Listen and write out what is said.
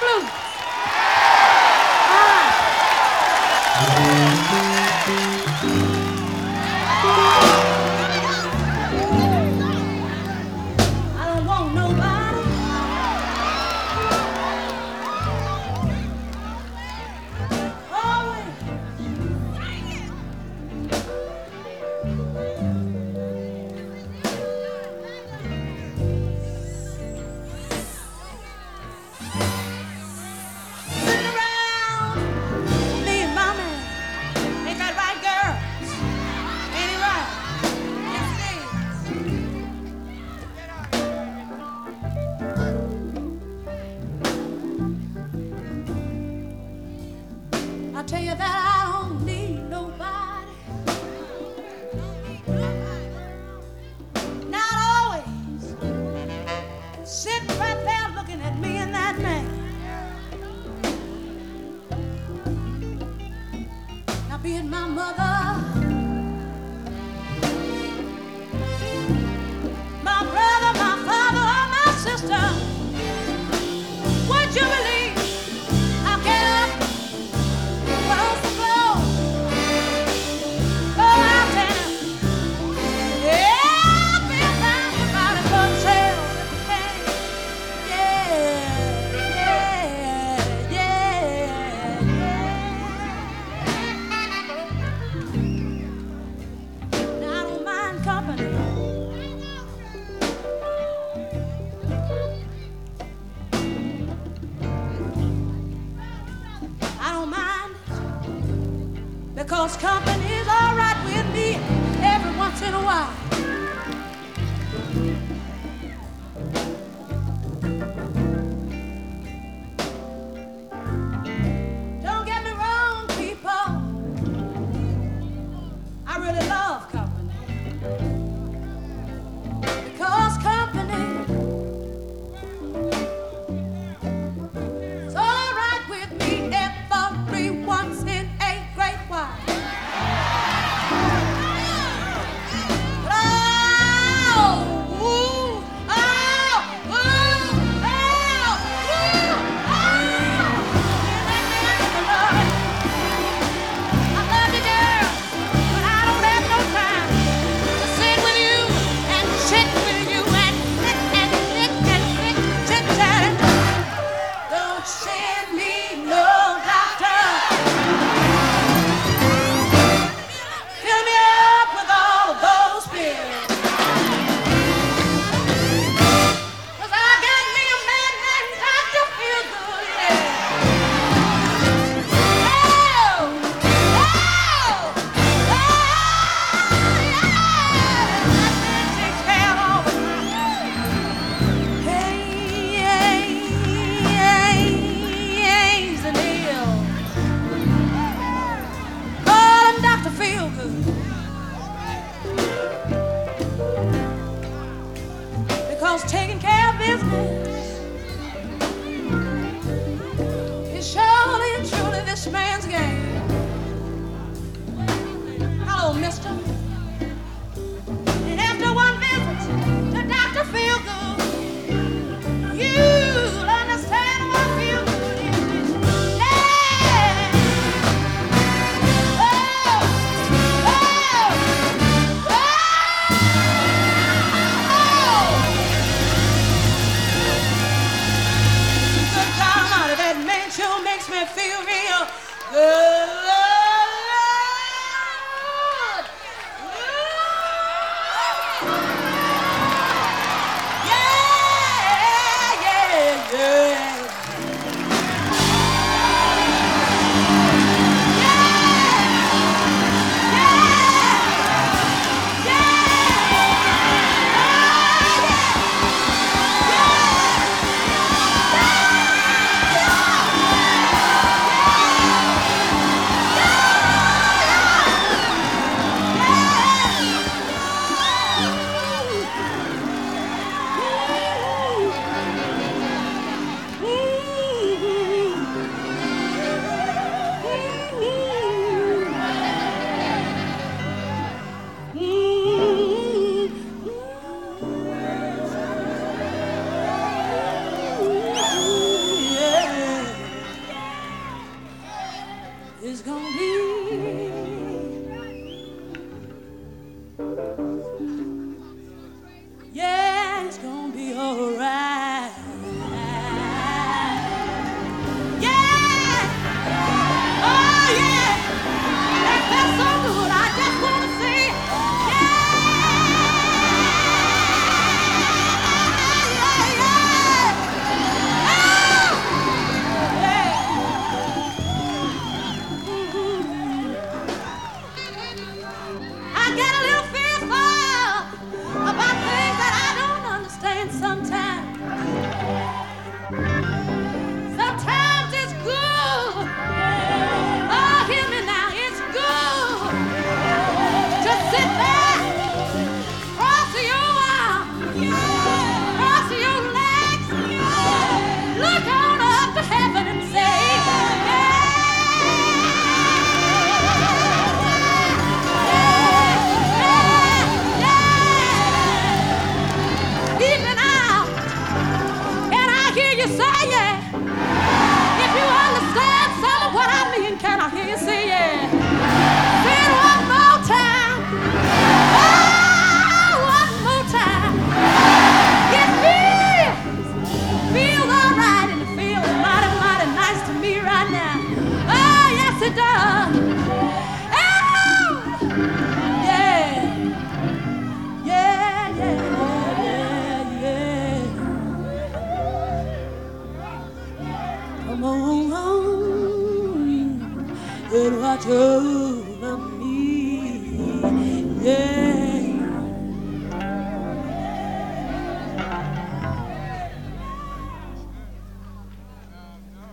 blues. I don't want nobody. Always. Sitting around me and my man. Ain't that right, girl? Ain't it right? Yes, it is. I tell you that I don't need nobody. Not always. Sitting right there looking at me and that man. Now being my mother, my brother, my father, or my sister, would you believe I get up, put on some clothes, go out and yeah, be around somebody for sale if you can. Yeah, yeah, yeah, yeah. Now I don't mind company. I don't mind because company is all right with me every once in a while. Don't get me wrong, people. I really love company because company is all right with me every once in a great while. Don't send me no doctor. Fill me up with all of those pills. 'Cause I got me a man named Dr. Feelgood, yeah. Oh, oh, oh, yeah. That man takes care of all of my Hayes and Hill. Call him Dr. Feelgood. Because taking care of business is surely and truly this man's game. Hello, mister. And after one visit to Dr. Feelgood, you'll understand what Feelgood is. Yeah. Oh, oh, oh. Good God Almighty, that man sure makes me feel real good. Yeah, yeah, yeah. say yeah? If you understand some of what I mean, can I hear you say yeah? Say it one more time. Oh, one more time. It feels all right, and it feels mighty, mighty nice to me right now. Oh, yes, it does. Oh, yeah. Yeah, yeah, yeah, yeah, yeah. Come on, and watch out.